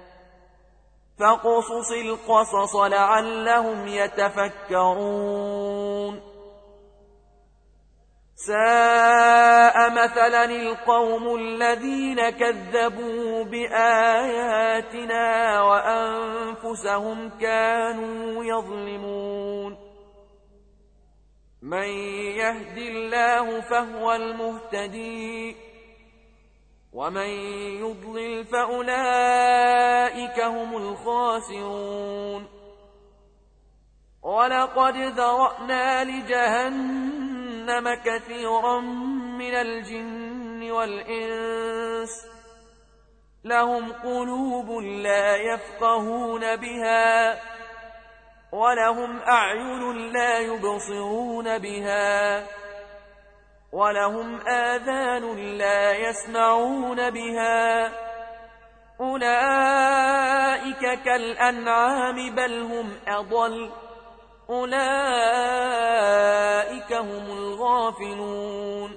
فاقصص القصص لعلهم يتفكرون ساء مثلا القوم الذين كذبوا بآياتنا وأنفسهم كانوا يظلمون من يهد الله فهو المهتدي ومن يضلل فأولئك هم الخاسرون ولقد ذرأنا لجهنم كثيرا من الجن والإنس لهم قلوب لا يفقهون بها ولهم أعين لا يبصرون بها ولهم آذان لا يسمعون بها أولئك كالأنعام بل هم أضل أولئك هم الغافلون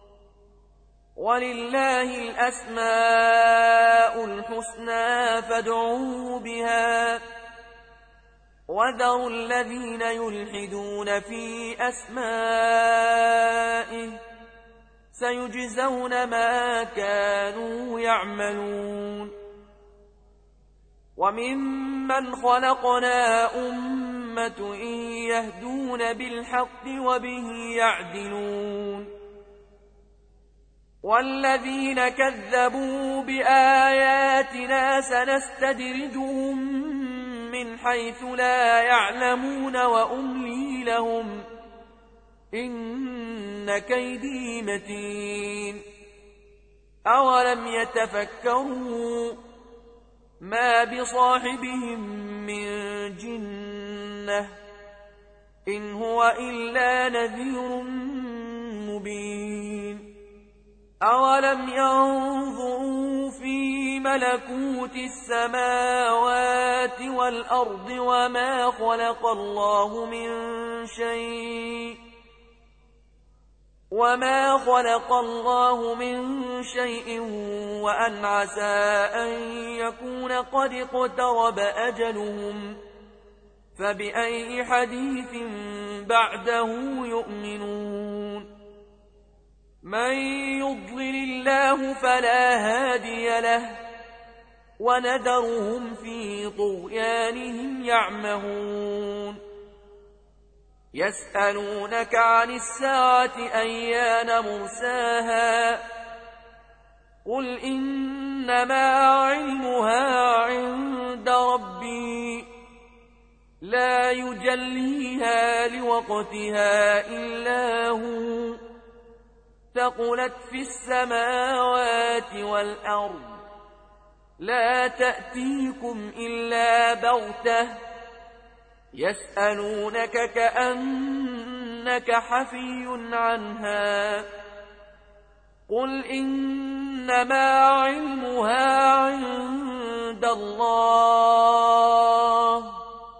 ولله الأسماء الحسنى فادعوه بها وذروا الذين يلحدون في أسمائه سيجزون ما كانوا يعملون وممن خلقنا أمة يهدون بالحق وبه يعدلون والذين كذبوا بآياتنا سنستدرجهم من حيث لا يعلمون وأملي لهم إن كيدي متين أولم يتفكروا ما بصاحبهم من جنة إن هو إلا نذير مبين أولم ينظروا في ملكوت السماوات والأرض وما خلق الله من شيء وما خلق الله من شيء وأن عسى أن يكون قد اقترب أجلهم فبأي حديث بعده يؤمنون من يضلل الله فلا هادي له وندرهم في طغيانهم يعمهون يسألونك عن الساعة أيان مرساها قل إنما علمها عند ربي لا يجليها لوقتها إلا هو ثقلت في السماوات والأرض لا تأتيكم إلا بغتة يسألونك كأنك حفي عنها قل إنما علمها عند الله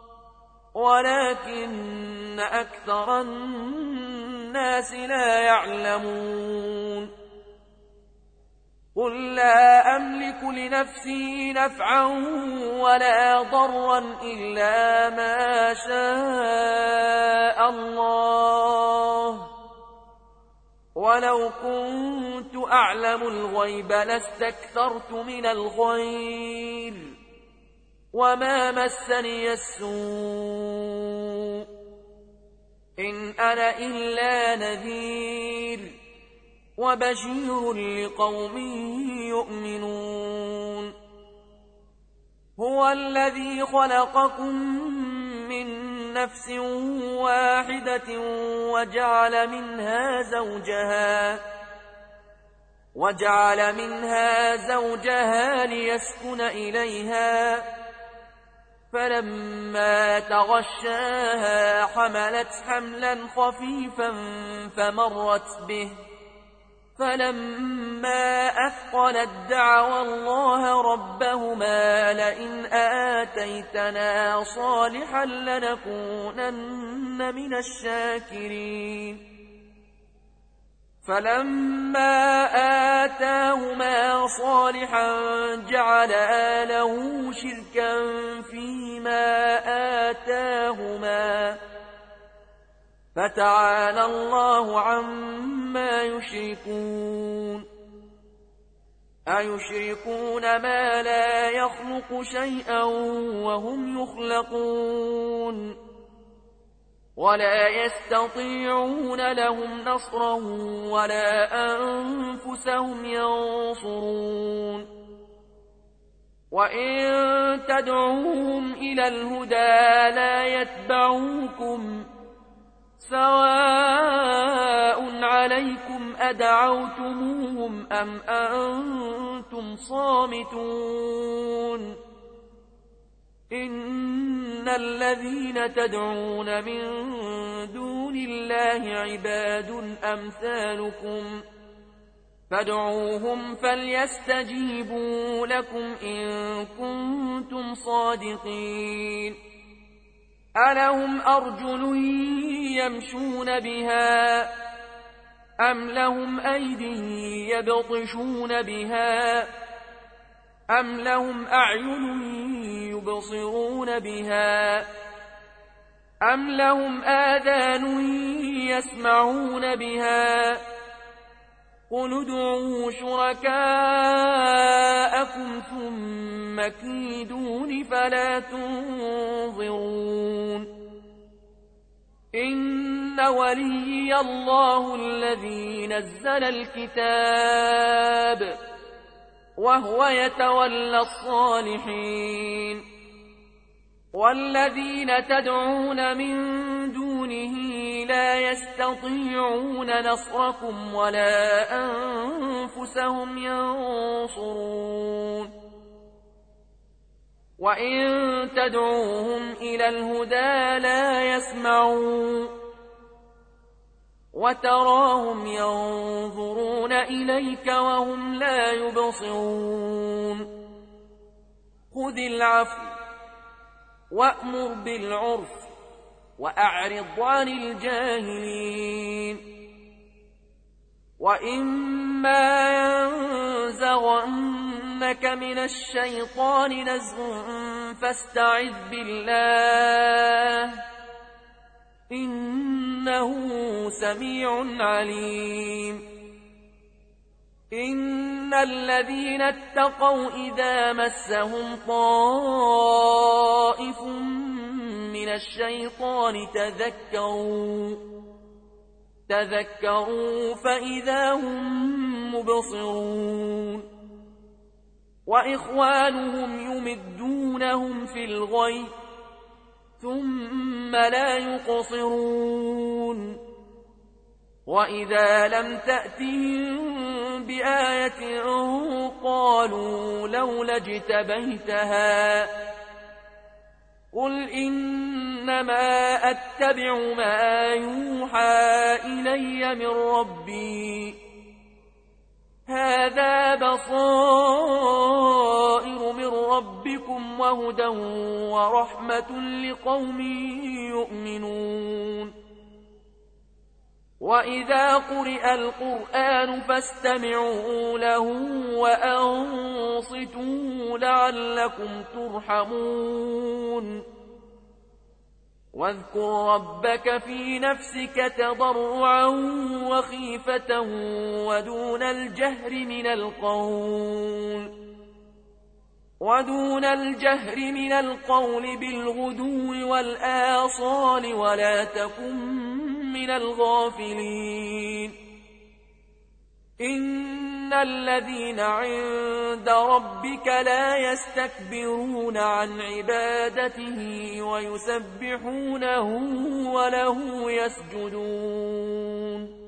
ولكن أكثر الناس لا يعلمون قل لا أملك لنفسي نفعا ولا ضرا إلا ما شاء الله ولو كنت أعلم الغيب لاستكثرت من الخير وما مسني السوء إن أنا إلا نذير وبشير لقوم يؤمنون هو الذي خلقكم من نفس واحدة وجعل منها زوجها وجعل منها زوجها ليسكن إليها فلما تغشاها حملت حملا خفيفا فمرت به فلما أثقلت دعوا الله ربهما لئن آتيتنا صالحا لنكونن من الشاكرين فلما آتاهما صالحا جعلا له شركا فيما آتاهما فتعالى الله عما يشركون أيشركون ما لا يخلق شيئا وهم يخلقون ولا يستطيعون لهم نصرا ولا أنفسهم ينصرون وإن تدعوهم إلى الهدى لا يتبعوكم سواء عليكم أدعوتموهم أم أنتم صامتون إن الذين تدعون من دون الله عباد أمثالكم فادعوهم فليستجيبوا لكم إن كنتم صادقين ألهم أرجل يمشون بها أم لهم أيدي يبطشون بها أم لهم أعين يبصرون بها أم لهم آذان يسمعون بها قل ادعوا شركاءكم ثم مكيدون فلا تنظرون إن وليي الله الذي نزل الكتاب وهو يتولى الصالحين والذين تدعون من دونه لا يستطيعون نصركم ولا أنفسهم ينصرون وإن تدعوهم إلى الهدى لا يسمعون وتراهم ينظرون إليك وهم لا يبصرون خذ العفو وأمر بالعرف وأعرض عن الجاهلين وإما ينزغنك من الشيطان نزغ فاستعذ بالله إنه سميع عليم إن الذين اتقوا إذا مسهم طائف من الشيطان تذكروا تذكروا فإذا هم مبصرون وإخوانهم يمدونهم في الغي ثم لا يقصرون وإذا لم تأتهم بآية قالوا لولا اجتبيتها قل إنما أتبع ما يوحى إلي من ربي هذا بصائر من ربكم وهدى ورحمة لقوم يؤمنون وإذا قرئ القرآن فاستمعوا له وأنصتوا لعلكم ترحمون واذكر ربك في نفسك تضرعا وخيفة ودون الجهر من القول ودون الجهر من القول بالغدو والآصال ولا تكن من الغافلين إن الذين عند ربك لا يستكبرون عن عبادته ويسبحونه وله يسجدون